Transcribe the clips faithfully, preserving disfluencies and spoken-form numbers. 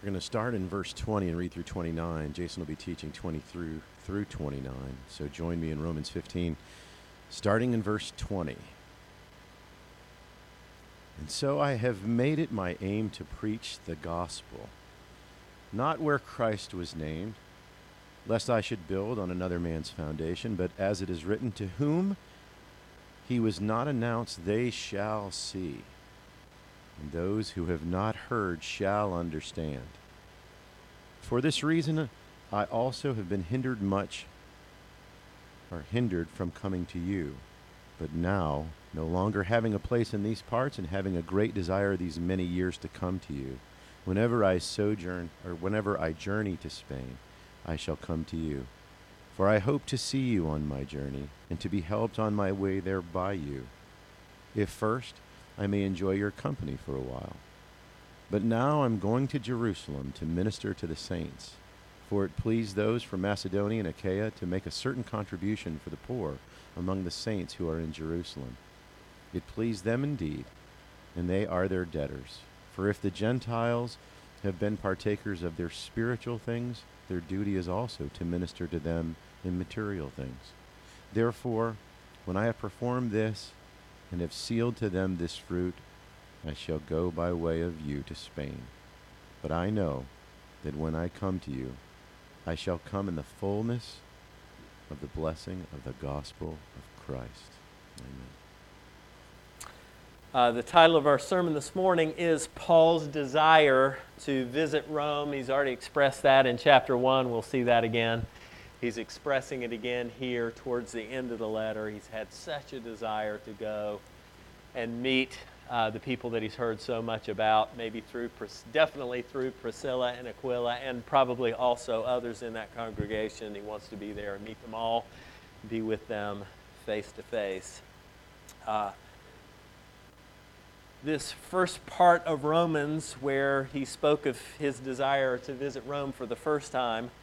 We're going to start in verse twenty and read through twenty-nine. Jason will be teaching twenty through through twenty-nine. So join me in Romans fifteen, starting in verse twenty. And so I have made it my aim to preach the gospel, not where Christ was named, lest I should build on another man's foundation, but as it is written, to whom he was not announced, they shall see. And those who have not heard shall understand. For this reason, I also have been hindered much, or hindered from coming to you. But now, no longer having a place in these parts and having a great desire these many years to come to you, whenever I sojourn, or whenever I journey to Spain, I shall come to you. For I hope to see you on my journey, and to be helped on my way there by you, if first I may enjoy your company for a while. But now I'm going to Jerusalem to minister to the saints, for it pleased those from Macedonia and Achaia to make a certain contribution for the poor among the saints who are in Jerusalem. It pleased them indeed, and they are their debtors. For if the Gentiles have been partakers of their spiritual things, their duty is also to minister to them in material things. Therefore, when I have performed this, and have sealed to them this fruit, I shall go by way of you to Spain. But I know that when I come to you, I shall come in the fullness of the blessing of the gospel of Christ. Amen. Uh, the title of our sermon this morning is Paul's Desire to Visit Rome. He's already expressed that in chapter one. We'll see that again. He's expressing it again here towards the end of the letter. He's had such a desire to go and meet uh, the people that he's heard so much about, maybe through, Pris- definitely through Priscilla and Aquila, and probably also others in that congregation. He wants to be there and meet them all, be with them face to face. Uh, This first part of Romans, where he spoke of his desire to visit Rome for the first time,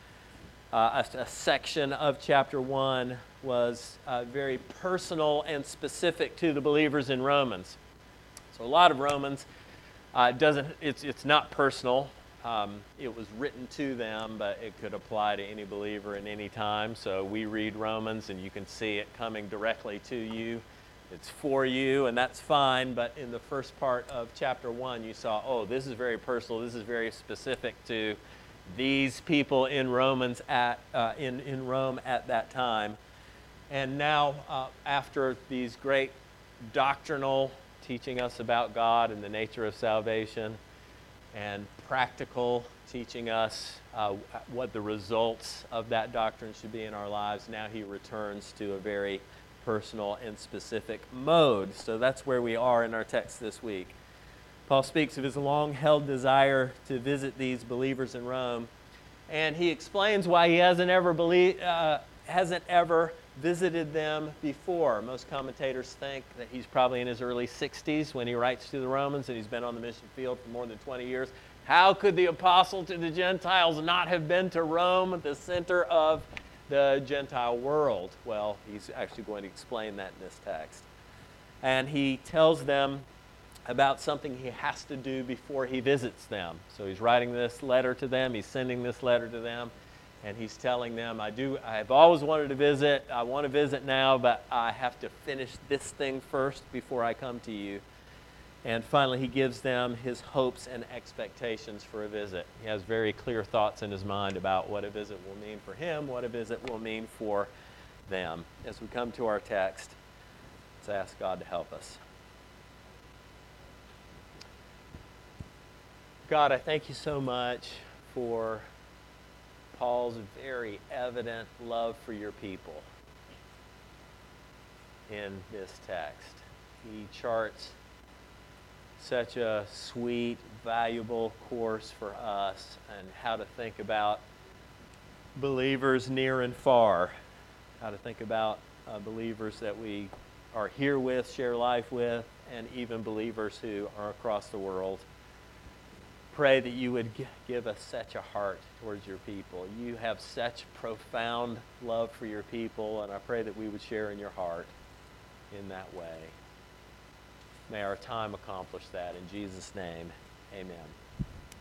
Uh, a, a section of chapter one was uh, very personal and specific to the believers in Romans. So a lot of Romans uh, doesn't. It's it's not personal. Um, it was written to them, but it could apply to any believer in any time. So we read Romans, and you can see it coming directly to you. It's for you, and that's fine. But in the first part of chapter one, you saw, oh, this is very personal. This is very specific to these people in Romans at uh, in in Rome at that time. And now, uh, after these great doctrinal teaching us about God and the nature of salvation, and practical teaching us uh, what the results of that doctrine should be in our lives, now he returns to a very personal and specific mode. So that's where we are in our text this week. Paul speaks of his long-held desire to visit these believers in Rome, and he explains why he hasn't ever believe, uh, hasn't ever visited them before. Most commentators think that he's probably in his early sixties when he writes to the Romans, and he's been on the mission field for more than twenty years. How could the apostle to the Gentiles not have been to Rome, the center of the Gentile world? Well, he's actually going to explain that in this text. And he tells them about something he has to do before he visits them. So he's writing this letter to them, he's sending this letter to them, and he's telling them, I do, I've always wanted to visit, I want to visit now, but I have to finish this thing first before I come to you. And finally, he gives them his hopes and expectations for a visit. He has very clear thoughts in his mind about what a visit will mean for him, what a visit will mean for them. As we come to our text, let's ask God to help us. God, I thank you so much for Paul's very evident love for your people in this text. He charts such a sweet, valuable course for us and how to think about believers near and far, how to think about uh, believers that we are here with, share life with, and even believers who are across the world. Pray that you would give us such a heart towards your people. You have such profound love for your people, and I pray that we would share in your heart in that way. May our time accomplish that. In Jesus' name, amen.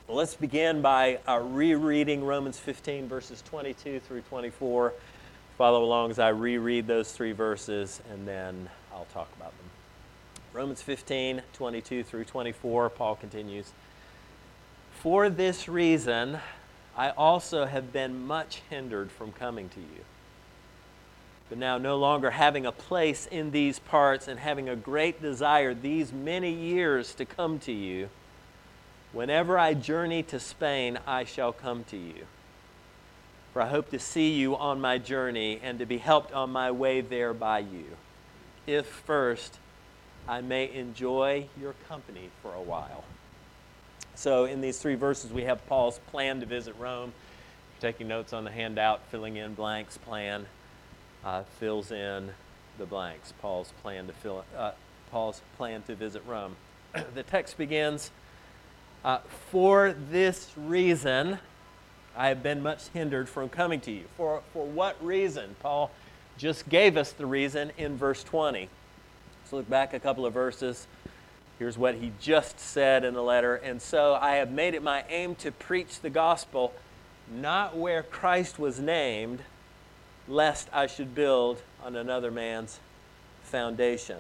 Well, let's begin by uh, rereading Romans fifteen, verses twenty-two through twenty-four. Follow along as I reread those three verses, and then I'll talk about them. Romans fifteen, twenty-two through twenty-four, Paul continues, "For this reason, I also have been much hindered from coming to you. But now, no longer having a place in these parts and having a great desire these many years to come to you, whenever I journey to Spain, I shall come to you. For I hope to see you on my journey and to be helped on my way there by you, if first I may enjoy your company for a while." So in these three verses, we have Paul's plan to visit Rome. If you're taking notes on the handout, filling in blanks, plan uh, fills in the blanks. Paul's plan to fill uh, Paul's plan to visit Rome. The text begins, uh, "For this reason, I have been much hindered from coming to you." For, for what reason? Paul just gave us the reason in verse twenty. Let's look back a couple of verses. Here's what he just said in the letter. "And so I have made it my aim to preach the gospel, not where Christ was named, lest I should build on another man's foundation."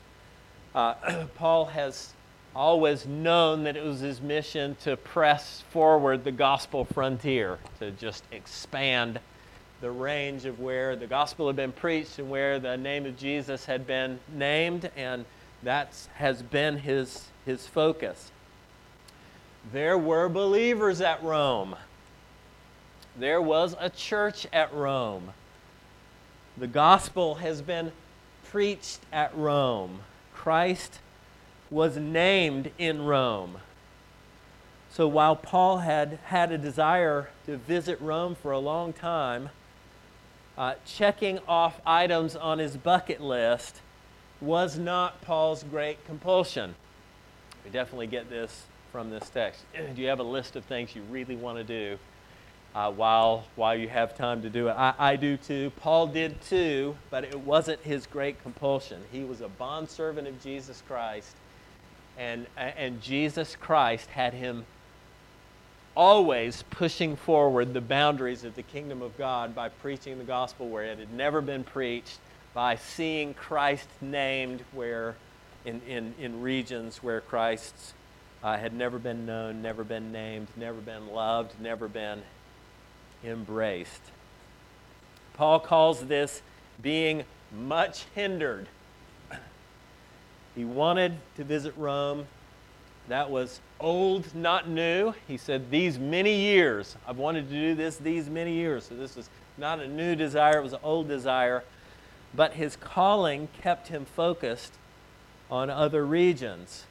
Uh, Paul has always known that it was his mission to press forward the gospel frontier, to just expand the range of where the gospel had been preached and where the name of Jesus had been named, and that has been his, his focus. There were believers at Rome. There was a church at Rome. The gospel has been preached at Rome. Christ was named in Rome. So while Paul had had a desire to visit Rome for a long time, uh, checking off items on his bucket list was not Paul's great compulsion. We definitely get this from this text. Do you have a list of things you really want to do uh, while, while you have time to do it? I, I do too. Paul did too, but it wasn't his great compulsion. He was a bondservant of Jesus Christ, and, and Jesus Christ had him always pushing forward the boundaries of the kingdom of God by preaching the gospel where it had never been preached, by seeing Christ named where in, in, in regions where Christ uh, had never been known, never been named, never been loved, never been embraced. Paul calls this being much hindered. He wanted to visit Rome. That was old, not new. He said, these many years, I've wanted to do this these many years. So this was not a new desire, it was an old desire. But his calling kept him focused on other regions.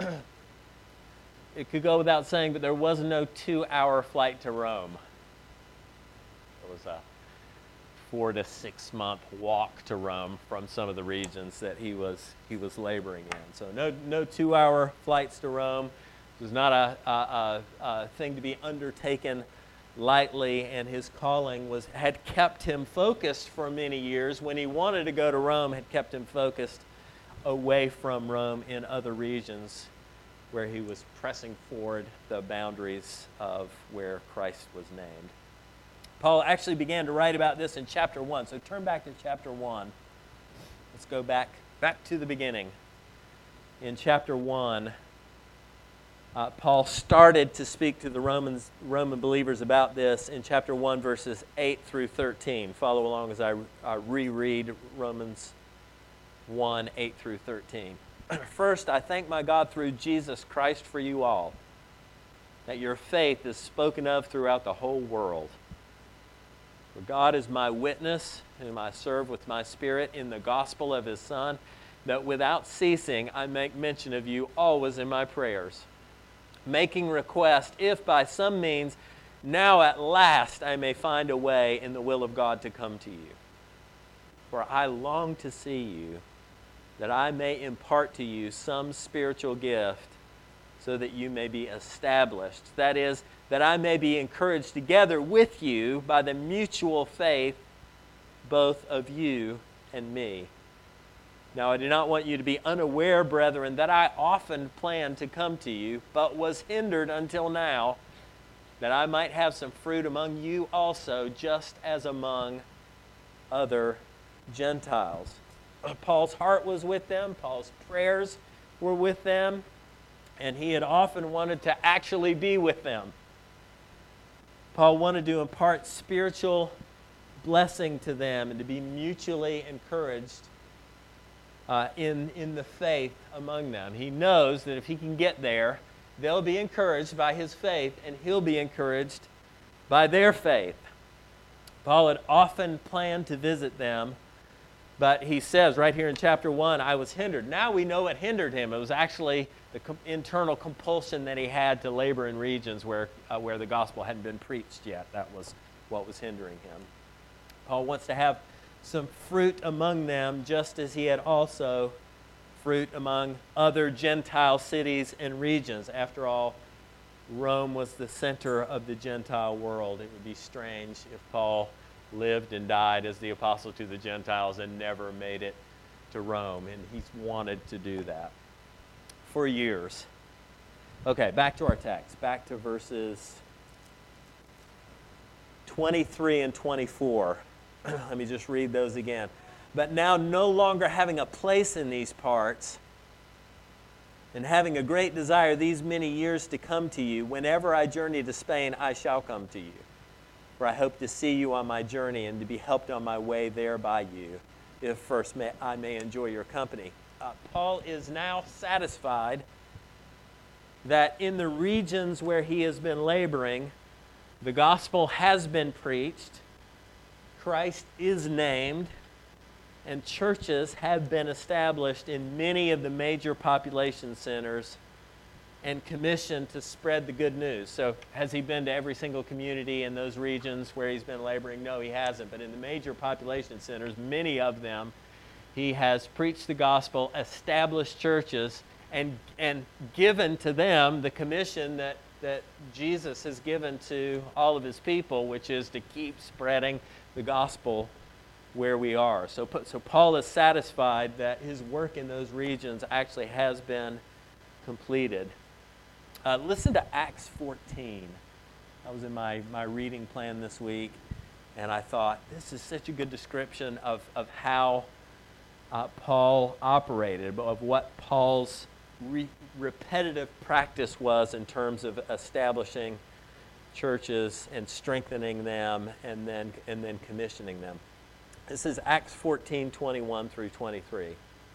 It could go without saying, but there was no two-hour flight to Rome. It was a four to six month walk to Rome from some of the regions that he was he was laboring in. So no no two-hour flights to Rome. It was not a, a, a, a thing to be undertaken lightly, and his calling was had kept him focused for many years. When he wanted to go to Rome, had kept him focused away from Rome in other regions where he was pressing forward the boundaries of where Christ was named. Paul actually began to write about this in chapter one. So turn back to chapter one. Let's go back, back to the beginning. In chapter one, uh, Paul started to speak to the Romans, Roman believers about this in chapter one, verses eight through thirteen. Follow along as I, I reread Romans one, eight through thirteen. "First, I thank my God through Jesus Christ for you all, that your faith is spoken of throughout the whole world. For God is my witness, whom I serve with my spirit in the gospel of his Son, that without ceasing I make mention of you always in my prayers, making request, if by some means now at last I may find a way in the will of God to come to you. For I long to see you, that I may impart to you some spiritual gift, so that you may be established. That is, that I may be encouraged together with you by the mutual faith both of you and me. Now I do not want you to be unaware, brethren, that I often planned to come to you, but was hindered until now, that I might have some fruit among you also, just as among other Gentiles. Paul's heart was with them. Paul's prayers were with them. And he had often wanted to actually be with them. Paul wanted to impart spiritual blessing to them and to be mutually encouraged uh, in, in the faith among them. He knows that if he can get there, they'll be encouraged by his faith, and he'll be encouraged by their faith. Paul had often planned to visit them, but he says right here in chapter one, I was hindered. Now we know what hindered him. It was actually the com- internal compulsion that he had to labor in regions where, uh, where the gospel hadn't been preached yet. That was what was hindering him. Paul wants to have some fruit among them, just as he had also fruit among other Gentile cities and regions. After all, Rome was the center of the Gentile world. It would be strange if Paul lived and died as the apostle to the Gentiles and never made it to Rome, and he's wanted to do that for years. Okay, back to our text, back to verses twenty-three and twenty-four. Let me just read those again. But now, no longer having a place in these parts, and having a great desire these many years to come to you, whenever I journey to Spain, I shall come to you. For I hope to see you on my journey and to be helped on my way there by you, if first may, I may enjoy your company. Uh, Paul is now satisfied that in the regions where he has been laboring, the gospel has been preached, Christ is named, and churches have been established in many of the major population centers and commissioned to spread the good news. So has he been to every single community in those regions where he's been laboring? No, he hasn't. But in the major population centers, many of them, he has preached the gospel, established churches, and, and given to them the commission that, that Jesus has given to all of his people, which is to keep spreading the gospel where we are. So, so Paul is satisfied that his work in those regions actually has been completed. Uh, listen to Acts fourteen. That was in my, my reading plan this week, and I thought, this is such a good description of, of how uh, Paul operated, of what Paul's re- repetitive practice was in terms of establishing churches and strengthening them and then, and then commissioning them. This is Acts fourteen, twenty-one through twenty-three.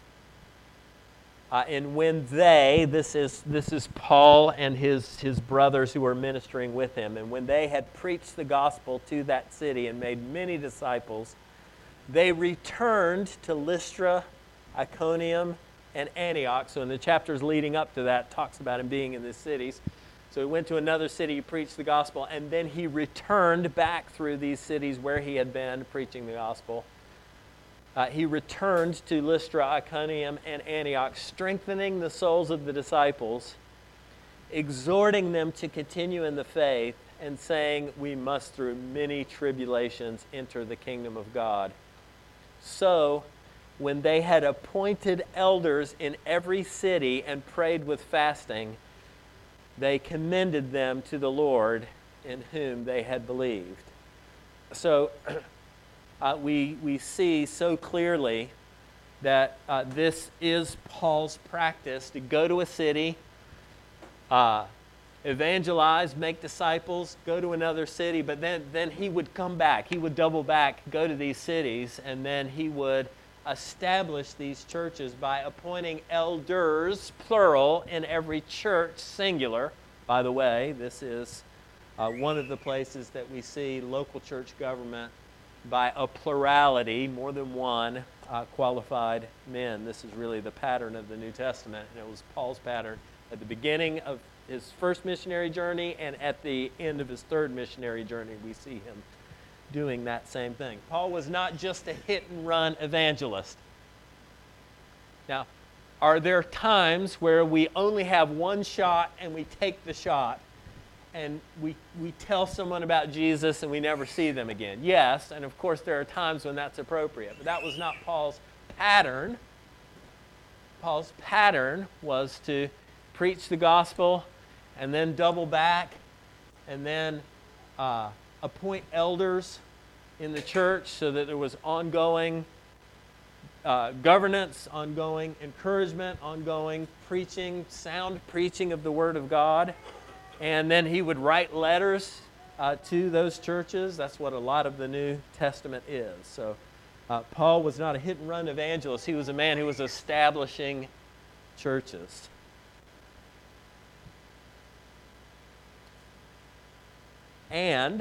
Uh, and when they, this is this is Paul and his, his brothers who were ministering with him, and when they had preached the gospel to that city and made many disciples, they returned to Lystra, Iconium, and Antioch. So in the chapters leading up to that, talks about him being in these cities. So he went to another city, he preached the gospel, and then he returned back through these cities where he had been preaching the gospel. Uh, he returned to Lystra, Iconium, and Antioch, strengthening the souls of the disciples, exhorting them to continue in the faith, and saying, we must through many tribulations enter the kingdom of God. So, when they had appointed elders in every city and prayed with fasting, they commended them to the Lord in whom they had believed. So, Uh, we, we see so clearly that uh, this is Paul's practice, to go to a city, uh, evangelize, make disciples, go to another city, but then, then he would come back. He would double back, go to these cities, and then he would establish these churches by appointing elders, plural, in every church, singular. By the way, this is uh, one of the places that we see local church government by a plurality, more than one, uh, qualified men. This is really the pattern of the New Testament, and it was Paul's pattern at the beginning of his first missionary journey, and at the end of his third missionary journey, we see him doing that same thing. Paul was not just a hit-and-run evangelist. Now, are there times where we only have one shot and we take the shot, and we we tell someone about Jesus and we never see them again? Yes, and of course there are times when that's appropriate, but that was not Paul's pattern. Paul's pattern was to preach the gospel and then double back and then uh, appoint elders in the church so that there was ongoing uh, governance, ongoing encouragement, ongoing preaching, sound preaching of the Word of God. And then he would write letters uh, to those churches. That's what a lot of the New Testament is. So uh, Paul was not a hit-and-run evangelist. He was a man who was establishing churches. And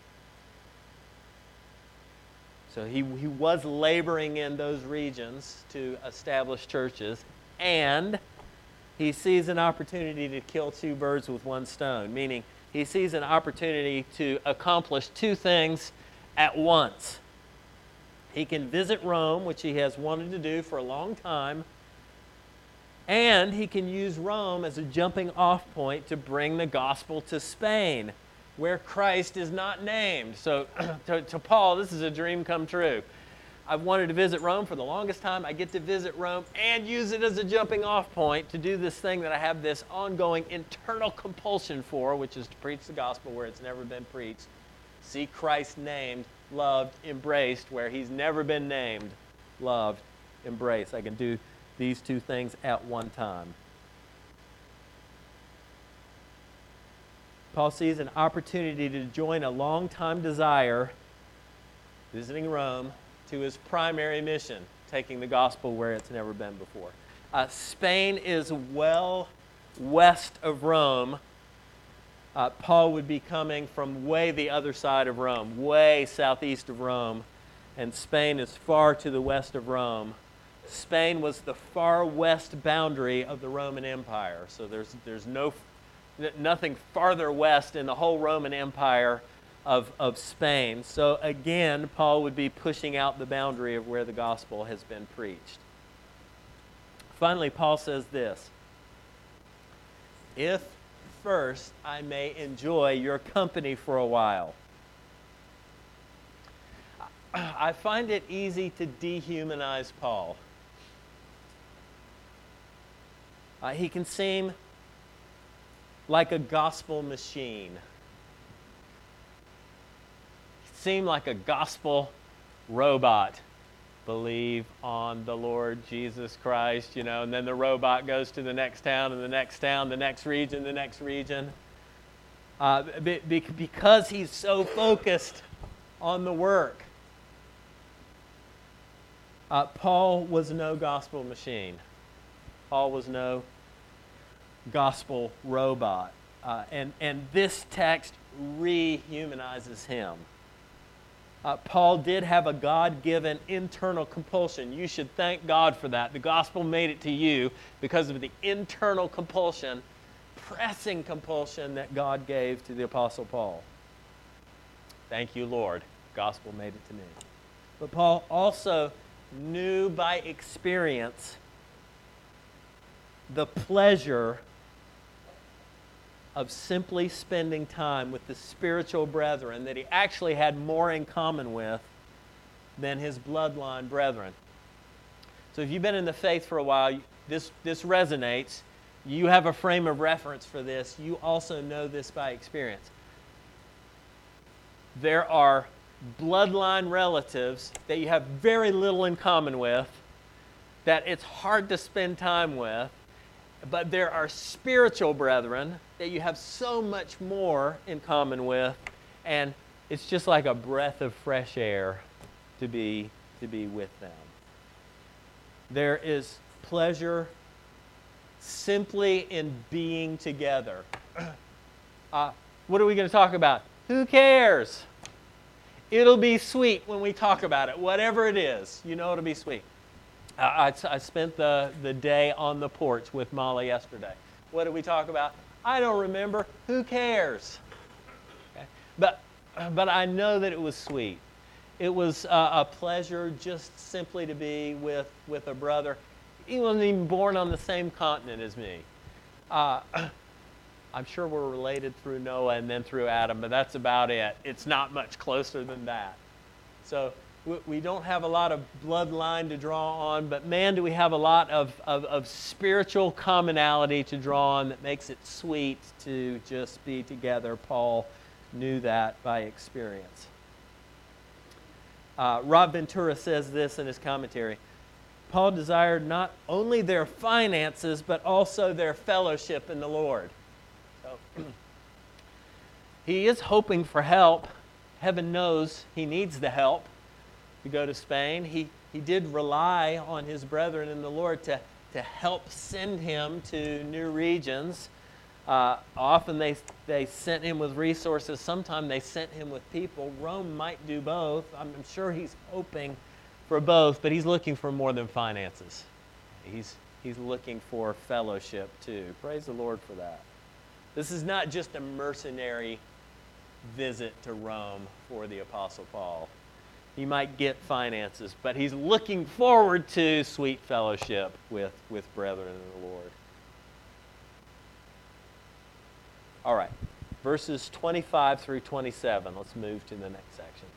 so he, he was laboring in those regions to establish churches, and he sees an opportunity to kill two birds with one stone, meaning he sees an opportunity to accomplish two things at once. He can visit Rome, which he has wanted to do for a long time, and he can use Rome as a jumping off point to bring the gospel to Spain, where Christ is not named. So to, to Paul, this is a dream come true. I've wanted to visit Rome for the longest time. I get to visit Rome and use it as a jumping off point to do this thing that I have this ongoing internal compulsion for, which is to preach the gospel where it's never been preached. See Christ named, loved, embraced, where he's never been named, loved, embraced. I can do these two things at one time. Paul sees an opportunity to join a long-time desire, visiting Rome, to his primary mission, taking the gospel where it's never been before. Uh, Spain is well west of Rome. Uh, Paul would be coming from way the other side of Rome, way southeast of Rome, and Spain is far to the west of Rome. Spain was the far west boundary of the Roman Empire, so there's there's no nothing farther west in the whole Roman Empire Of, of Spain. So again, Paul would be pushing out the boundary of where the gospel has been preached. Finally, Paul says this: if first I may enjoy your company for a while. I find it easy to dehumanize Paul. Uh, he can seem like a gospel machine. Seem like a gospel robot. Believe on the Lord Jesus Christ, you know, and then the robot goes to the next town and the next town, the next region, the next region. Uh, be, be, because he's so focused on the work. Uh, Paul was no gospel machine. Paul was no gospel robot. Uh, and, and this text rehumanizes him. Uh, Paul did have a God-given internal compulsion. You should thank God for that. The gospel made it to you because of the internal compulsion, pressing compulsion that God gave to the Apostle Paul. Thank you, Lord. The gospel made it to me. But Paul also knew by experience the pleasure of simply spending time with the spiritual brethren that he actually had more in common with than his bloodline brethren. So if you've been in the faith for a while, this, this resonates. You have a frame of reference for this. You also know this by experience. There are bloodline relatives that you have very little in common with, that it's hard to spend time with, but there are spiritual brethren that you have so much more in common with, and it's just like a breath of fresh air to be, to be with them. There is pleasure simply in being together. Uh, what are we going to talk about? Who cares? It'll be sweet when we talk about it. Whatever it is, you know it'll be sweet. I, I, I spent the, the day on the porch with Molly yesterday. What did we talk about? I don't remember. Who cares? Okay. But, but I know that it was sweet. It was uh, a pleasure just simply to be with, with a brother. He wasn't even born on the same continent as me. Uh, I'm sure we're related through Noah and then through Adam, but that's about it. It's not much closer than that. So we, we don't have a lot of bloodline to draw on, but man, do we have a lot of, of, of spiritual commonality to draw on that makes it sweet to just be together. Paul knew that by experience. Uh, Rob Ventura says this in his commentary. Paul desired not only their finances, but also their fellowship in the Lord. So, he is hoping for help. Heaven knows he needs the help to go to Spain. He, he did rely on his brethren in the Lord to, to help send him to new regions. Uh, often they, they sent him with resources. Sometimes they sent him with people. Rome might do both. I'm sure he's hoping for both, but he's looking for more than finances. He's, he's looking for fellowship too. Praise the Lord for that. This is not just a mercenary visit to Rome for the Apostle Paul. He might get finances, but he's looking forward to sweet fellowship with, with brethren in the Lord. All right, verses twenty-five through twenty-seven. Let's move to the next section.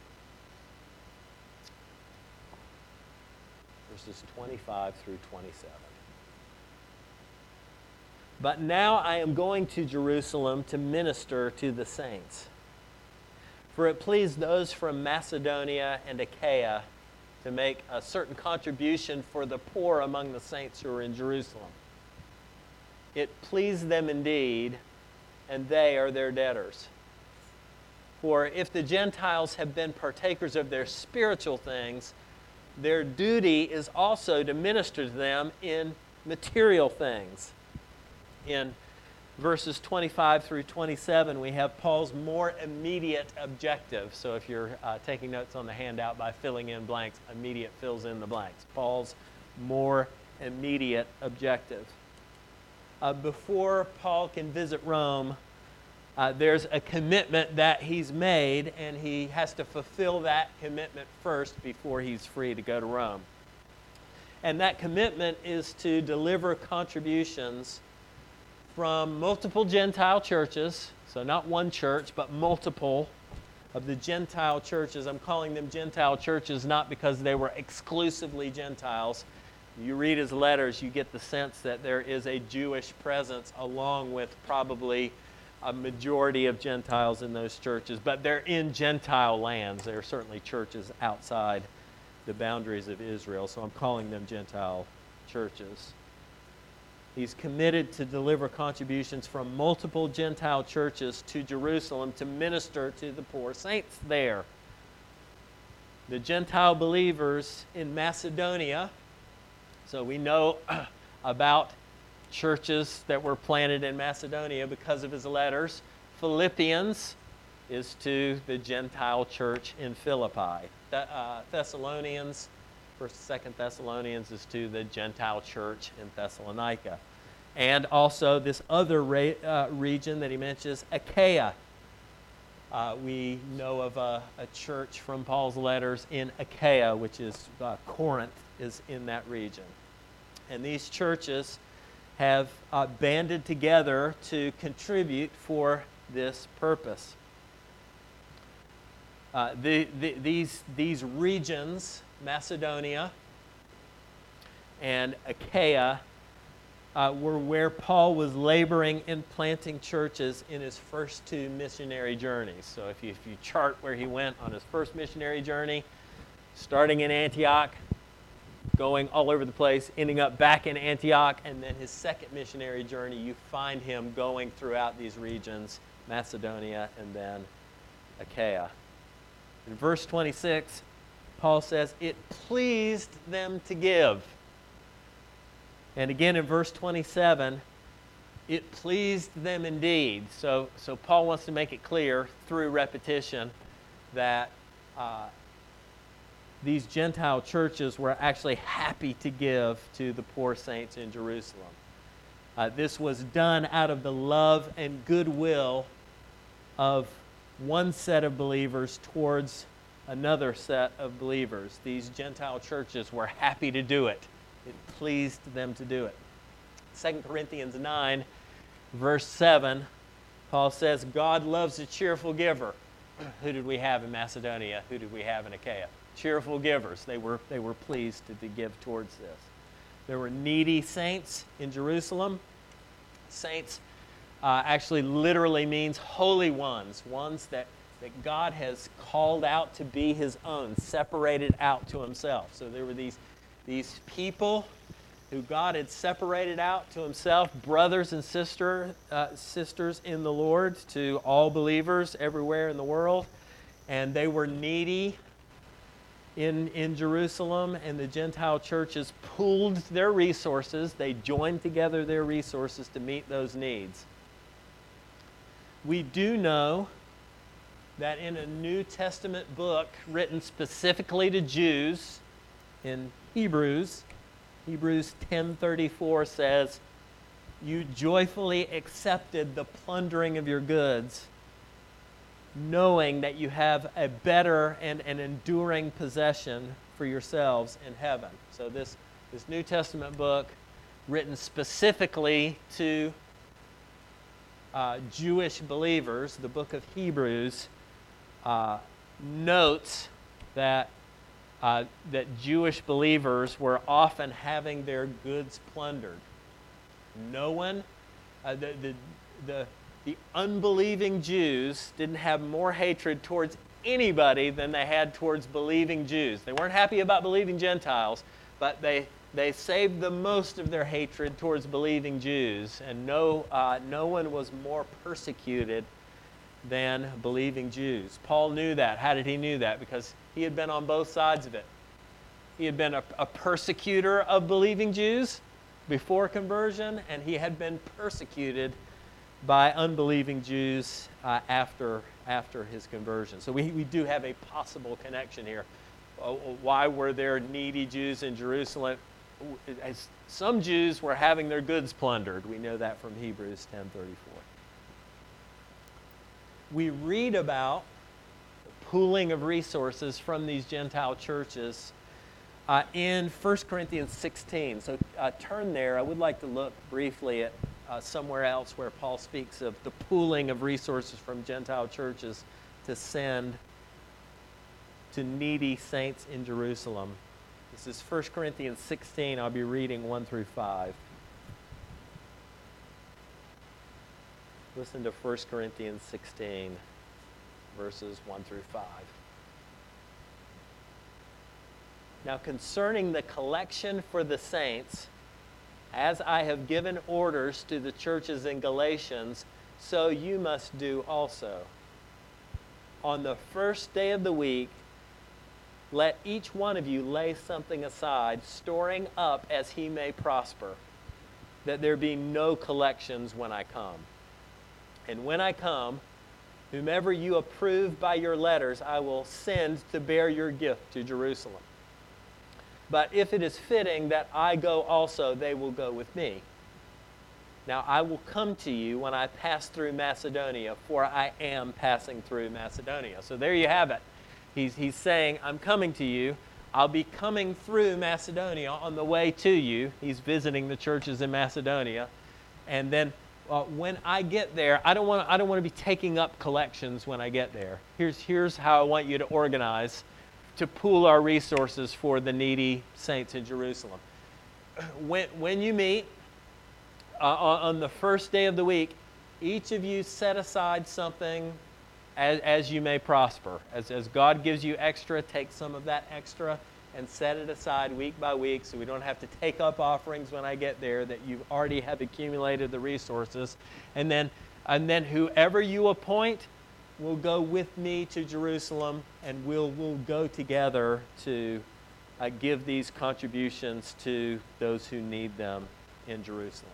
Verses twenty-five through twenty-seven. But now I am going to Jerusalem to minister to the saints. For it pleased those from Macedonia and Achaia to make a certain contribution for the poor among the saints who are in Jerusalem. It pleased them indeed, and they are their debtors. For if the Gentiles have been partakers of their spiritual things, their duty is also to minister to them in material things. In verses twenty-five through twenty-seven, we have Paul's more immediate objective. So if you're uh, taking notes on the handout by filling in blanks, immediate fills in the blanks. Paul's more immediate objective. Uh, before Paul can visit Rome, uh, there's a commitment that he's made, and he has to fulfill that commitment first before he's free to go to Rome. And that commitment is to deliver contributions from multiple Gentile churches, so not one church, but multiple of the Gentile churches. I'm calling them Gentile churches not because they were exclusively Gentiles. You read his letters, you get the sense that there is a Jewish presence along with probably a majority of Gentiles in those churches, but they're in Gentile lands. There are certainly churches outside the boundaries of Israel, so I'm calling them Gentile churches. He's committed to deliver contributions from multiple Gentile churches to Jerusalem to minister to the poor saints there. The Gentile believers in Macedonia, so we know about churches that were planted in Macedonia because of his letters. Philippians is to the Gentile church in Philippi. The, uh, Thessalonians, First and Second Thessalonians is to the Gentile church in Thessalonica. And also this other re- uh, region that he mentions, Achaia. Uh, we know of a, a church from Paul's letters in Achaia, which is uh, Corinth, is in that region. And these churches have uh, banded together to contribute for this purpose. Uh, the, the, these, these regions, Macedonia and Achaia, uh, were where Paul was laboring in planting churches in his first two missionary journeys. So if you, if you chart where he went on his first missionary journey, starting in Antioch, going all over the place, ending up back in Antioch, and then his second missionary journey, you find him going throughout these regions, Macedonia and then Achaia. In verse twenty-six, Paul says, it pleased them to give. And again in verse twenty-seven, it pleased them indeed. So, so Paul wants to make it clear through repetition that uh, these Gentile churches were actually happy to give to the poor saints in Jerusalem. Uh, this was done out of the love and goodwill of one set of believers towards another set of believers. These Gentile churches were happy to do it. It pleased them to do it. Second Corinthians nine, verse seven, Paul says, God loves a cheerful giver. Who did we have in Macedonia? Who did we have in Achaia? cheerful givers. They were, they were pleased to, to give towards this. There were needy saints in Jerusalem. Saints uh, actually literally means holy ones, ones that, that God has called out to be his own, separated out to himself. So there were these, these people who God had separated out to himself, brothers and sister, uh, sisters in the Lord, to all believers everywhere in the world. And they were needy in, in Jerusalem, and the Gentile churches pooled their resources. They joined together their resources to meet those needs. We do know that in a New Testament book written specifically to Jews, in Hebrews, Hebrews ten thirty-four says, "You joyfully accepted the plundering of your goods, knowing that you have a better and an enduring possession for yourselves in heaven." So this, this New Testament book, written specifically to uh, Jewish believers, the book of Hebrews, uh, notes that Uh, that Jewish believers were often having their goods plundered. No one, uh, the, the, the, the unbelieving Jews didn't have more hatred towards anybody than they had towards believing Jews. They weren't happy about believing Gentiles, but they, they saved the most of their hatred towards believing Jews, and no, uh, no one was more persecuted than believing Jews. Paul knew that. How did he know that? Because he had been on both sides of it. He had been a, a persecutor of believing Jews before conversion, and he had been persecuted by unbelieving Jews uh, after, after his conversion. So we, we do have a possible connection here. Uh, why were there needy Jews in Jerusalem? As some Jews were having their goods plundered. We know that from Hebrews ten thirty-four. We read about the pooling of resources from these Gentile churches uh, in First Corinthians sixteen. So uh, turn there. I would like to look briefly at uh, somewhere else where Paul speaks of the pooling of resources from Gentile churches to send to needy saints in Jerusalem. This is First Corinthians sixteen. I'll be reading one through five. Listen to First Corinthians sixteen, verses one through five. "Now concerning the collection for the saints, as I have given orders to the churches in Galatians, so you must do also. On the first day of the week, let each one of you lay something aside, storing up as he may prosper, that there be no collections when I come. And when I come, whomever you approve by your letters, I will send to bear your gift to Jerusalem. But if it is fitting that I go also, they will go with me. Now I will come to you when I pass through Macedonia, for I am passing through Macedonia." So there you have it. He's, he's saying, I'm coming to you. I'll be coming through Macedonia on the way to you. He's visiting the churches in Macedonia. And then Uh, when I get there, I don't want I don't want to be taking up collections when I get there. Here's here's how I want you to organize to pool our resources for the needy saints in Jerusalem. When when you meet uh, on, on the first day of the week, each of you set aside something as, as you may prosper. As as God gives you extra, take some of that extra and set it aside week by week, so we don't have to take up offerings when I get there, that you already have accumulated the resources. And then, and then whoever you appoint will go with me to Jerusalem, and we'll, we'll go together to uh, give these contributions to those who need them in Jerusalem.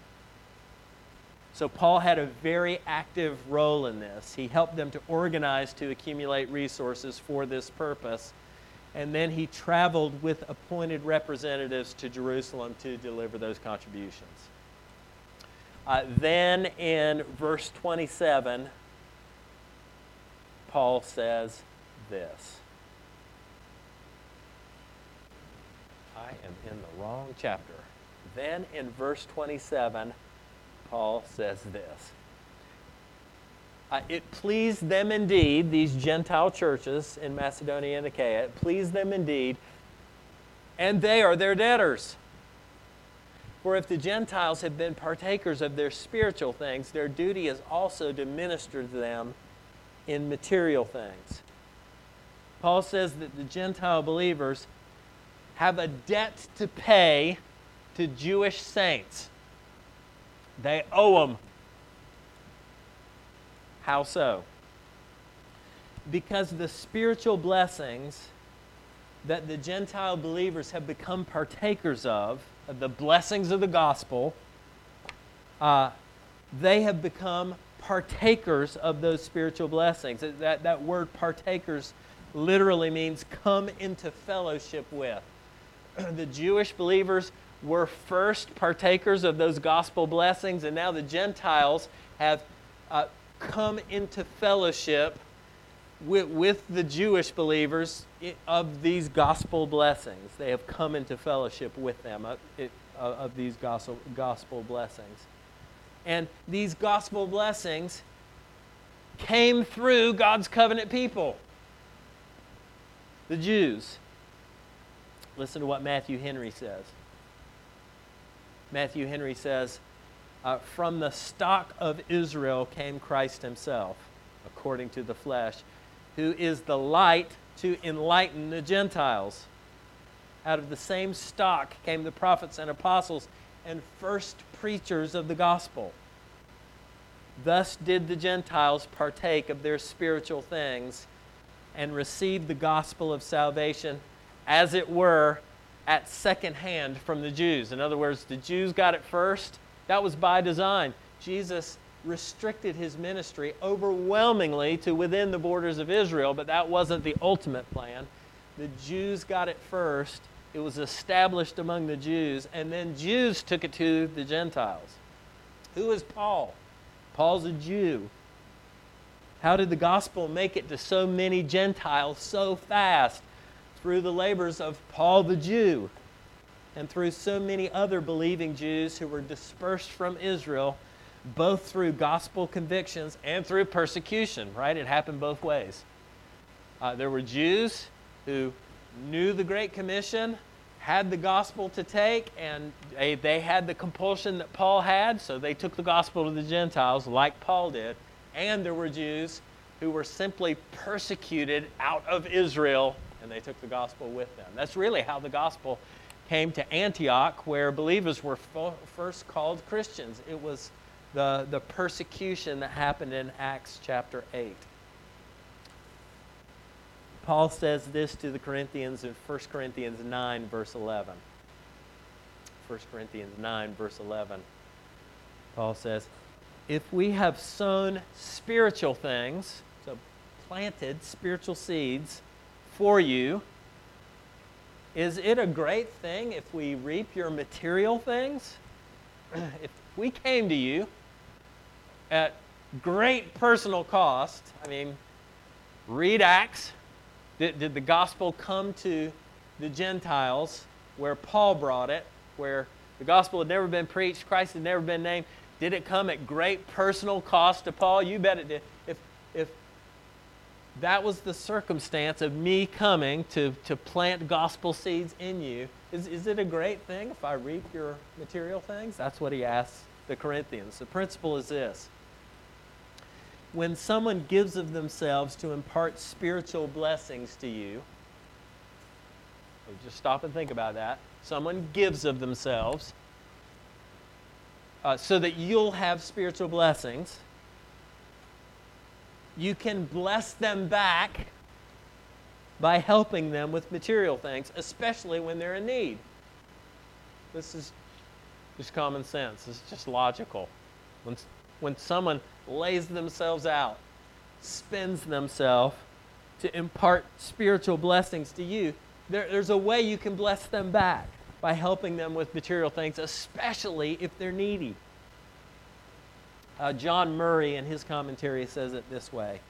So Paul had a very active role in this. He helped them to organize to accumulate resources for this purpose. And then he traveled with appointed representatives to Jerusalem to deliver those contributions. Uh, then in verse twenty-seven, Paul says this. I am in the wrong chapter. Then in verse twenty-seven, Paul says this. Uh, it pleased them indeed, these Gentile churches in Macedonia and Achaia, it pleased them indeed, and they are their debtors. For if the Gentiles have been partakers of their spiritual things, their duty is also to minister to them in material things. Paul says that the Gentile believers have a debt to pay to Jewish saints. They owe them. How so? Because the spiritual blessings that the Gentile believers have become partakers of, of the blessings of the gospel, uh, they have become partakers of those spiritual blessings. That, that word partakers literally means come into fellowship with. The Jewish believers were first partakers of those gospel blessings, and now the Gentiles have uh, come into fellowship with, with the Jewish believers of these gospel blessings. They have come into fellowship with them of, of these gospel, gospel blessings. And these gospel blessings came through God's covenant people, the Jews. Listen to what Matthew Henry says. Matthew Henry says, uh, from the stock of Israel came Christ himself, according to the flesh, who is the light to enlighten the Gentiles. Out of the same stock came the prophets and apostles and first preachers of the gospel. Thus did the Gentiles partake of their spiritual things and receive the gospel of salvation, as it were, at second hand from the Jews. In other words, the Jews got it first. That was by design. Jesus restricted his ministry overwhelmingly to within the borders of Israel, but that wasn't the ultimate plan. The Jews got it first. It was established among the Jews, and then Jews took it to the Gentiles. Who is Paul? Paul's a Jew. How did the gospel make it to so many Gentiles so fast? Through the labors of Paul the Jew, and through so many other believing Jews who were dispersed from Israel, both through gospel convictions and through persecution, right? It happened both ways. Uh, there were Jews who knew the Great Commission, had the gospel to take, and they, they had the compulsion that Paul had, so they took the gospel to the Gentiles like Paul did. And there were Jews who were simply persecuted out of Israel, and they took the gospel with them. That's really how the gospel came to Antioch, where believers were fo- first called Christians. It was the, the persecution that happened in Acts chapter eight. Paul says this to the Corinthians in First Corinthians nine, verse eleven. First Corinthians nine, verse eleven. Paul says, if we have sown spiritual things, so planted spiritual seeds, for you, is it a great thing if we reap your material things? If we came to you at great personal cost, I mean, read Acts. Did, did the gospel come to the Gentiles where Paul brought it, where the gospel had never been preached, Christ had never been named? Did it come at great personal cost to Paul? You bet it did. If, if that was the circumstance of me coming to, to plant gospel seeds in you, is, is it a great thing if I reap your material things? That's what he asks the Corinthians. The principle is this. When someone gives of themselves to impart spiritual blessings to you, so just stop and think about that. Someone gives of themselves uh, so that you'll have spiritual blessings. You can bless them back by helping them with material things, especially when they're in need. This is just common sense. This is just logical. When, when someone lays themselves out, spends themselves to impart spiritual blessings to you, there, there's a way you can bless them back by helping them with material things, especially if they're needy. Uh, John Murray, in his commentary, says it this way.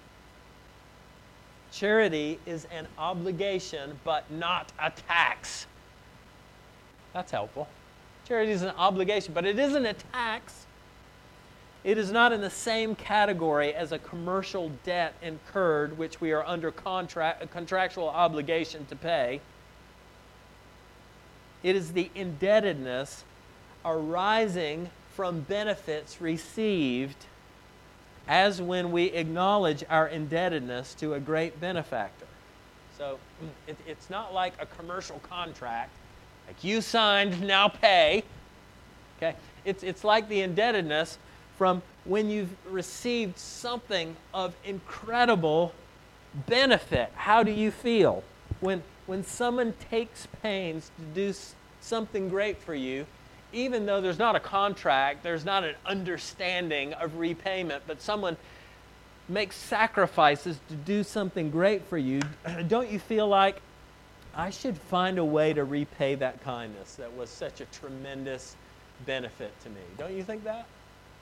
Charity is an obligation, but not a tax. That's helpful. Charity is an obligation, but it isn't a tax. It is not in the same category as a commercial debt incurred, which we are under contract, a contractual obligation to pay. It is the indebtedness arising from benefits received, as when we acknowledge our indebtedness to a great benefactor. So it, it's not like a commercial contract, like you signed, now pay. Okay, it's it's like the indebtedness from when you've received something of incredible benefit. How do you feel when when someone takes pains to do something great for you, even though there's not a contract, there's not an understanding of repayment, but someone makes sacrifices to do something great for you? Don't you feel like, I should find a way to repay that kindness that was such a tremendous benefit to me? Don't you think that?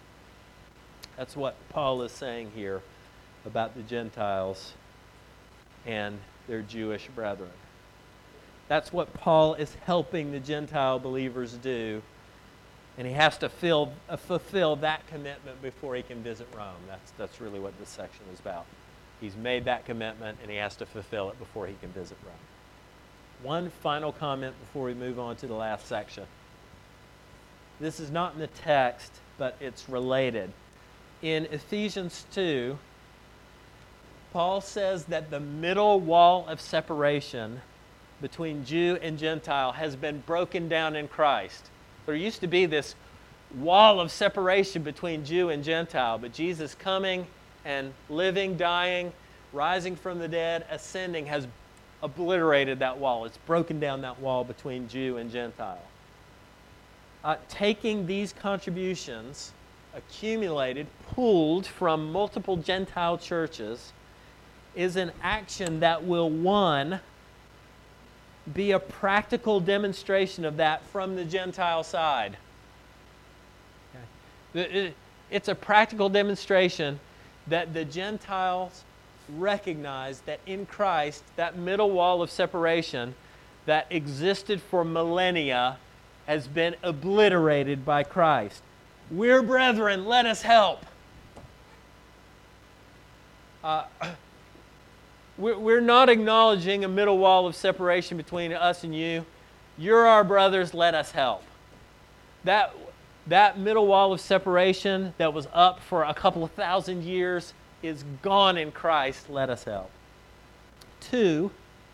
That's what Paul is saying here about the Gentiles and their Jewish brethren. That's what Paul is helping the Gentile believers do. And he has to fill, uh, fulfill that commitment before he can visit Rome. That's, that's really what this section is about. He's made that commitment, and he has to fulfill it before he can visit Rome. One final comment before we move on to the last section. This is not in the text, but it's related. In Ephesians two, Paul says that the middle wall of separation between Jew and Gentile has been broken down in Christ. There used to be this wall of separation between Jew and Gentile, but Jesus coming and living, dying, rising from the dead, ascending has obliterated that wall. It's broken down that wall between Jew and Gentile. Uh, taking these contributions, accumulated, pulled from multiple Gentile churches, is an action that will, one, be a practical demonstration of that from the Gentile side. Okay. It's a practical demonstration that the Gentiles recognize that in Christ, that middle wall of separation that existed for millennia has been obliterated by Christ. We're brethren, let us help. Uh, We're not acknowledging a middle wall of separation between us and you. You're our brothers, let us help. That, that middle wall of separation that was up for a couple of thousand years is gone in Christ, let us help. Two,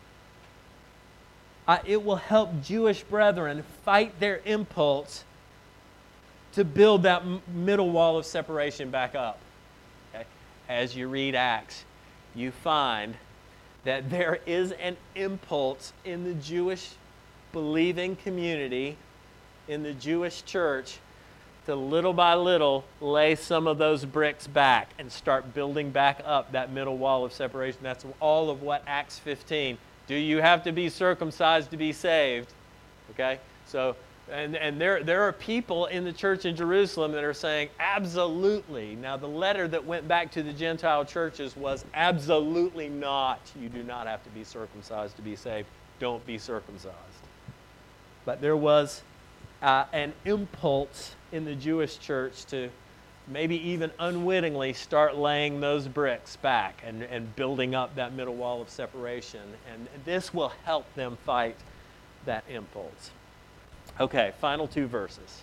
uh, it will help Jewish brethren fight their impulse to build that m- middle wall of separation back up. Okay? As you read Acts, you find that there is an impulse in the Jewish believing community, in the Jewish church, to little by little lay some of those bricks back and start building back up that middle wall of separation. That's all of what Acts fifteen. Do you have to be circumcised to be saved? Okay? So, and, and there, there are people in the church in Jerusalem that are saying, absolutely. Now, the letter that went back to the Gentile churches was absolutely not. You do not have to be circumcised to be saved. Don't be circumcised. But there was uh, an impulse in the Jewish church to maybe even unwittingly start laying those bricks back and, and building up that middle wall of separation. And this will help them fight that impulse. Okay, final two verses.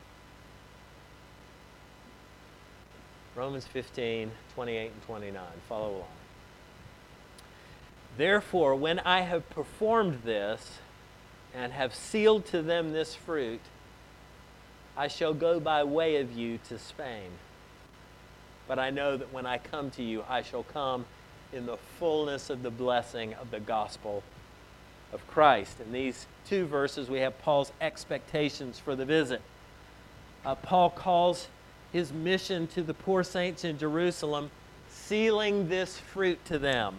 Romans fifteen, twenty-eight and twenty-nine. Follow along. Therefore, when I have performed this and have sealed to them this fruit, I shall go by way of you to Spain. But I know that when I come to you, I shall come in the fullness of the blessing of the gospel of Christ. In these two verses, we have Paul's expectations for the visit. Uh, Paul calls his mission to the poor saints in Jerusalem, sealing this fruit to them.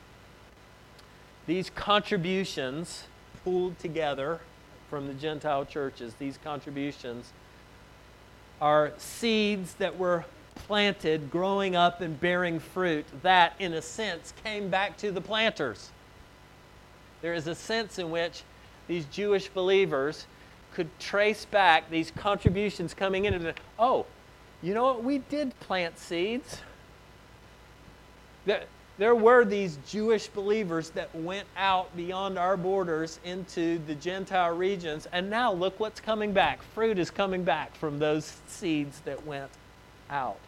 These contributions pooled together from the Gentile churches, these contributions are seeds that were planted, growing up and bearing fruit that, in a sense, came back to the planters. There is a sense in which these Jewish believers could trace back these contributions coming in and, oh, You know what? We did plant seeds. There, there were these Jewish believers that went out beyond our borders into the Gentile regions, and now look what's coming back. Fruit is coming back from those seeds that went out.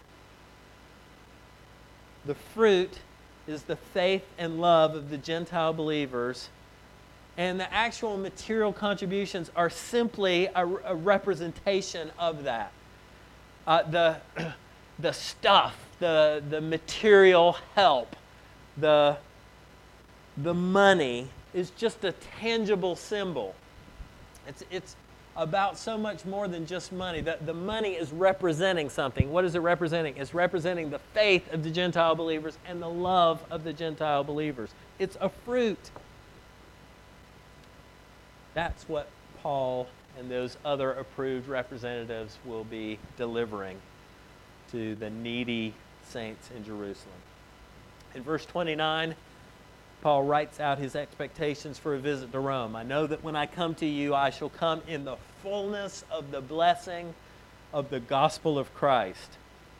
The fruit is the faith and love of the Gentile believers, and the actual material contributions are simply a, a representation of that. Uh, the, the stuff, the, the material help, the, the money is just a tangible symbol. It's, it's about so much more than just money. The, the money is representing something. What is it representing? It's representing the faith of the Gentile believers and the love of the Gentile believers. It's a fruit. That's what Paul and those other approved representatives will be delivering to the needy saints in Jerusalem. In verse twenty-nine, Paul writes out his expectations for a visit to Rome. I know that when I come to you, I shall come in the fullness of the blessing of the gospel of Christ.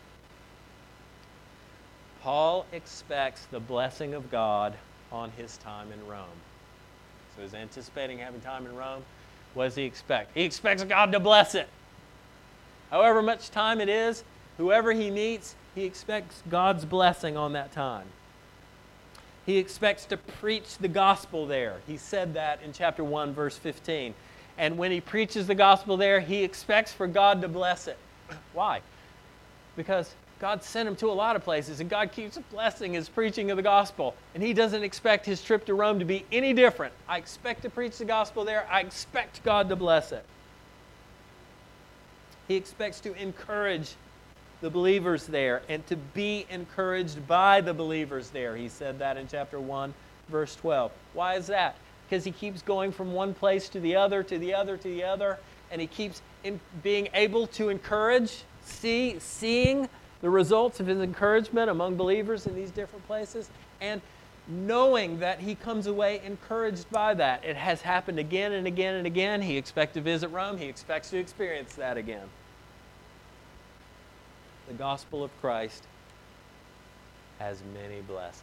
Paul expects the blessing of God on his time in Rome. So he's anticipating having time in Rome. What does he expect? He expects God to bless it. However much time it is, whoever he meets, he expects God's blessing on that time. He expects to preach the gospel there. He said that in chapter one, verse fifteen. And when he preaches the gospel there, he expects for God to bless it. Why? Because God sent him to a lot of places, and God keeps blessing his preaching of the gospel. And he doesn't expect his trip to Rome to be any different. I expect to preach the gospel there. I expect God to bless it. He expects to encourage the believers there and to be encouraged by the believers there. He said that in chapter one, verse twelve. Why is that? Because he keeps going from one place to the other, to the other, to the other, and he keeps in being able to encourage, see, seeing the results of his encouragement among believers in these different places, and knowing that he comes away encouraged by that. It has happened again and again and again. He expects to visit Rome. He expects to experience that again. The gospel of Christ has many blessings.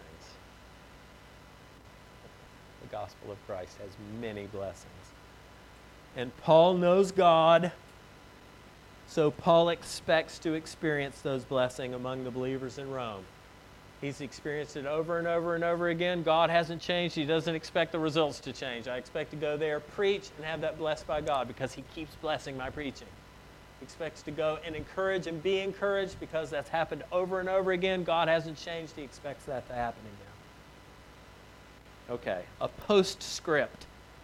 The gospel of Christ has many blessings. And Paul knows God, so Paul expects to experience those blessings among the believers in Rome. He's experienced it over and over and over again. God hasn't changed. He doesn't expect the results to change. I expect to go there, preach, and have that blessed by God because he keeps blessing my preaching. He expects to go and encourage and be encouraged because that's happened over and over again. God hasn't changed. He expects that to happen again. Okay, a postscript.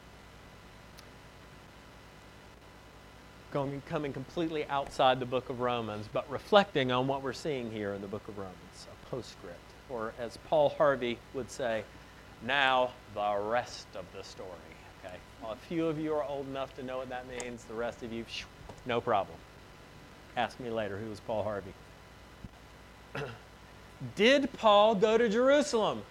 Going, coming completely outside the book of Romans, but reflecting on what we're seeing here in the book of Romans. A postscript. Or as Paul Harvey would say, now the rest of the story. Okay, well, a few of you are old enough to know what that means. The rest of you, no problem. Ask me later, who was Paul Harvey? Did Paul go to Jerusalem?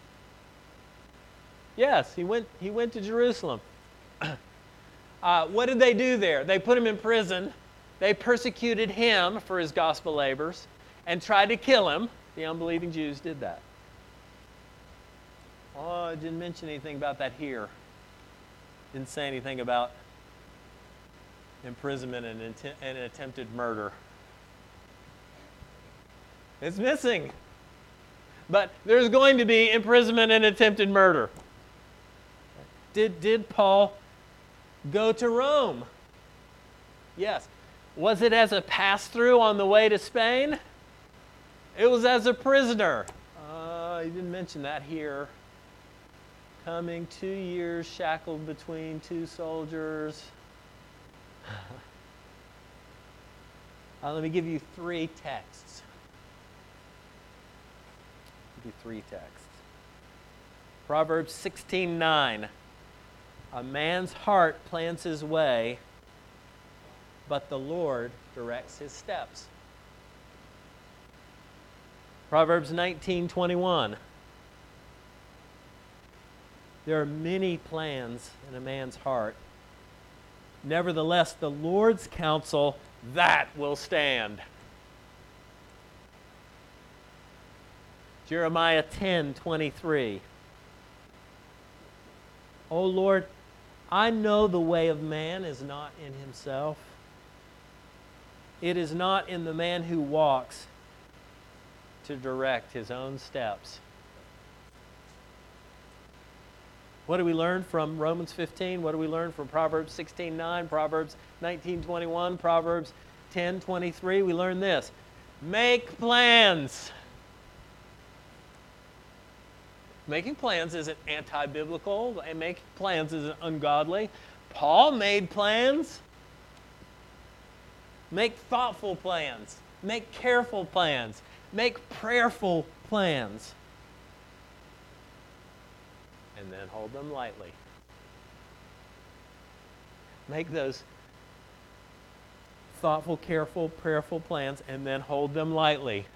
Yes, he went, he went to Jerusalem. uh, what did they do there? They put him in prison. They persecuted him for his gospel labors and tried to kill him. The unbelieving Jews did that. Oh, I didn't mention anything about that here. Didn't say anything about imprisonment and, int- and attempted murder. It's missing. But there's going to be imprisonment and attempted murder. Did, did Paul go to Rome? Yes. Was it as a pass-through on the way to Spain? It was as a prisoner. Uh, he didn't mention that here. Coming two years shackled between two soldiers. uh, let me give you three texts. Give you three texts. Proverbs sixteen nine. A man's heart plans his way, but the Lord directs his steps. Proverbs nineteen twenty-one. There are many plans in a man's heart. Nevertheless, the Lord's counsel, that will stand. Jeremiah ten twenty-three. O Lord, I know the way of man is not in himself. It is not in the man who walks to direct his own steps. What do we learn from Romans fifteen? What do we learn from Proverbs sixteen nine, Proverbs nineteen twenty-one, Proverbs ten twenty-three? We learn this. Make plans. Making plans isn't anti-biblical, and making plans isn't ungodly. Paul made plans. Make thoughtful plans. Make careful plans. Make prayerful plans. And then hold them lightly. Make those thoughtful, careful, prayerful plans, and then hold them lightly.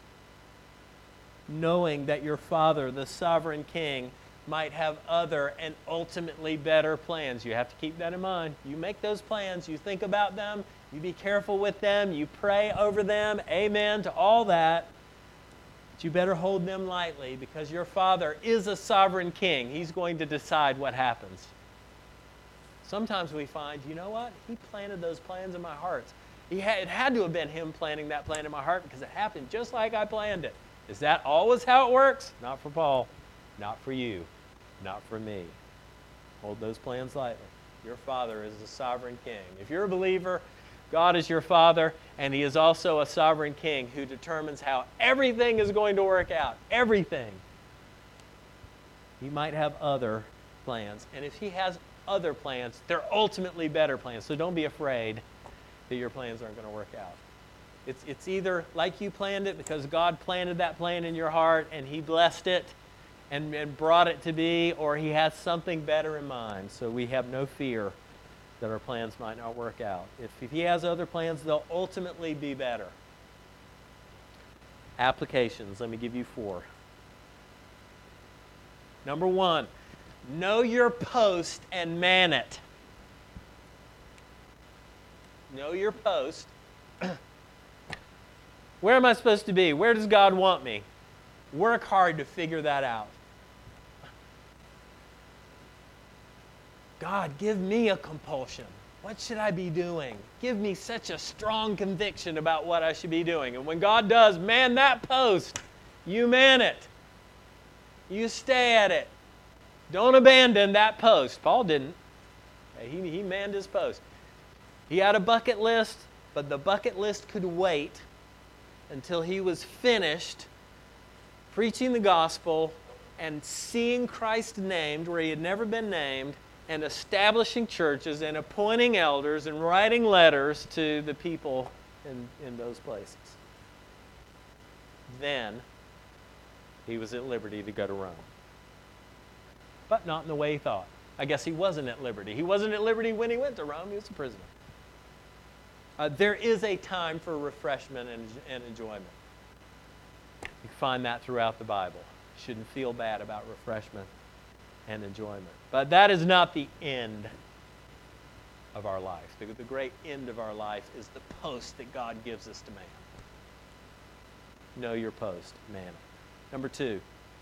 Knowing that your Father, the sovereign King, might have other and ultimately better plans. You have to keep that in mind. You make those plans, you think about them, you be careful with them, you pray over them, amen to all that. But you better hold them lightly because your Father is a sovereign King. He's going to decide what happens. Sometimes we find, you know what? He planted those plans in my heart. He had, it had to have been Him planting that plan in my heart because it happened just like I planned it. Is that always how it works? Not for Paul. Not for you. Not for me. Hold those plans lightly. Your Father is the sovereign King. If you're a believer, God is your Father, and He is also a sovereign King who determines how everything is going to work out. Everything. He might have other plans. And if He has other plans, they're ultimately better plans. So don't be afraid that your plans aren't going to work out. It's, it's either like you planned it because God planted that plan in your heart and He blessed it and, and brought it to be, or He has something better in mind. So we have no fear that our plans might not work out. If, if He has other plans, they'll ultimately be better. Applications, let me give you four. Number one, know your post and man it. Know your post. Where am I supposed to be? Where does God want me? Work hard to figure that out. God, give me a compulsion. What should I be doing? Give me such a strong conviction about what I should be doing. And when God does, man that post. You man it. You stay at it. Don't abandon that post. Paul didn't. He, he manned his post. He had a bucket list, but the bucket list could wait until he was finished preaching the gospel and seeing Christ named where He had never been named, and establishing churches and appointing elders and writing letters to the people in, in those places. Then he was at liberty to go to Rome. But not in the way he thought. I guess he wasn't at liberty. He wasn't at liberty when he went to Rome. He was a prisoner. Uh, there is a time for refreshment and, and enjoyment. You find that throughout the Bible. You shouldn't feel bad about refreshment and enjoyment. But that is not the end of our life. The, the great end of our life is the post that God gives us to man. Know your post, man it. Number two.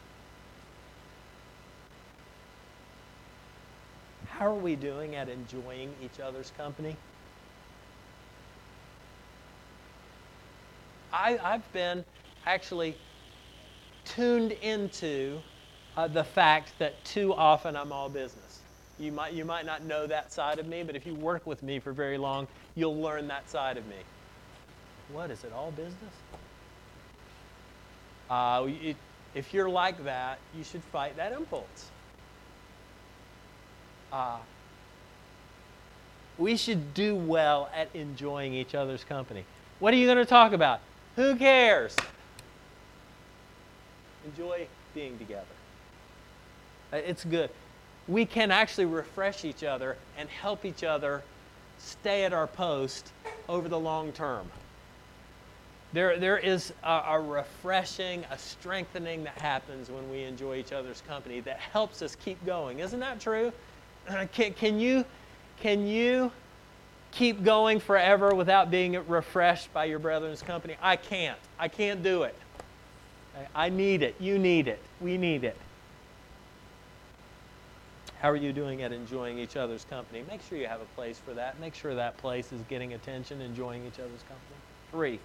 How are we doing at enjoying each other's company? I, I've been actually tuned into uh, the fact that too often I'm all business. You might, you might not know that side of me, but if you work with me for very long, you'll learn that side of me. What, is it all business? Uh, it, if you're like that, you should fight that impulse. Uh, we should do well at enjoying each other's company. What are you going to talk about? Who cares? Enjoy being together. It's good. We can actually refresh each other and help each other stay at our post over the long term. There, there is a, a refreshing, a strengthening that happens when we enjoy each other's company that helps us keep going. Isn't that true? Can, can you, can you keep going forever without being refreshed by your brethren's company? I can't. I can't do it. Okay? I need it. You need it. We need it. How are you doing at enjoying each other's company? Make sure you have a place for that. Make sure that place is getting attention, enjoying each other's company. Three,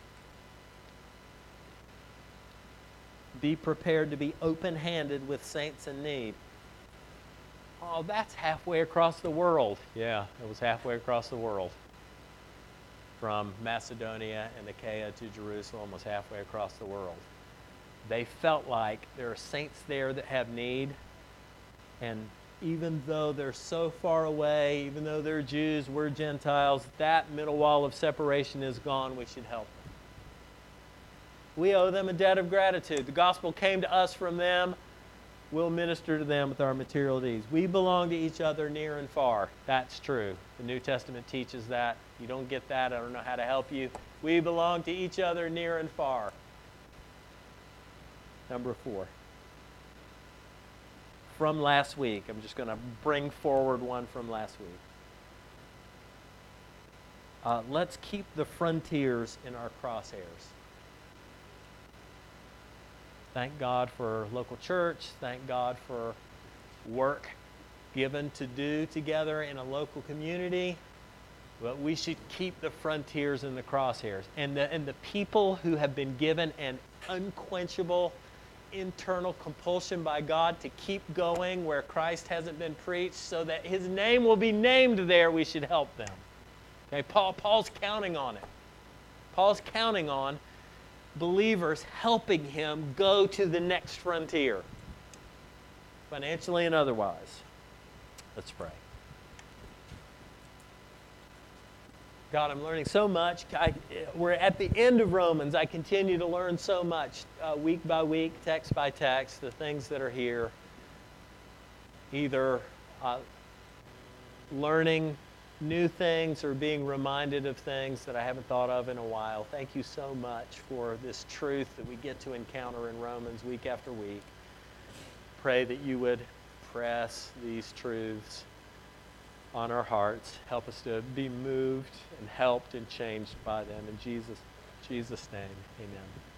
be prepared to be open-handed with saints in need. Oh, that's halfway across the world. Yeah, it was halfway across the world. From Macedonia and Achaia to Jerusalem was halfway across the world. They felt like there are saints there that have need, and even though they're so far away, even though they're Jews, we're Gentiles, that middle wall of separation is gone. We should help them. We owe them a debt of gratitude. The gospel came to us from them. We'll minister to them with our material needs. We belong to each other near and far. That's true. The New Testament teaches that. You don't get that, I don't know how to help you. We belong to each other near and far. Number four. From last week, I'm just going to bring forward one from last week. Uh, let's keep the frontiers in our crosshairs. Thank God for local church. Thank God for work given to do together in a local community. But we should keep the frontiers in the crosshairs. And the, and the people who have been given an unquenchable internal compulsion by God to keep going where Christ hasn't been preached so that his name will be named there, we should help them. Okay, Paul, Paul's counting on it. Paul's counting on believers helping him go to the next frontier, financially and otherwise. Let's pray. God, I'm learning so much. I, we're at the end of Romans. I continue to learn so much, uh, week by week, text by text, the things that are here. Either uh, learning new things or being reminded of things that I haven't thought of in a while. Thank you so much for this truth that we get to encounter in Romans week after week. Pray that you would press these truths on our hearts. Help us to be moved and helped and changed by them. In Jesus, Jesus' name, amen.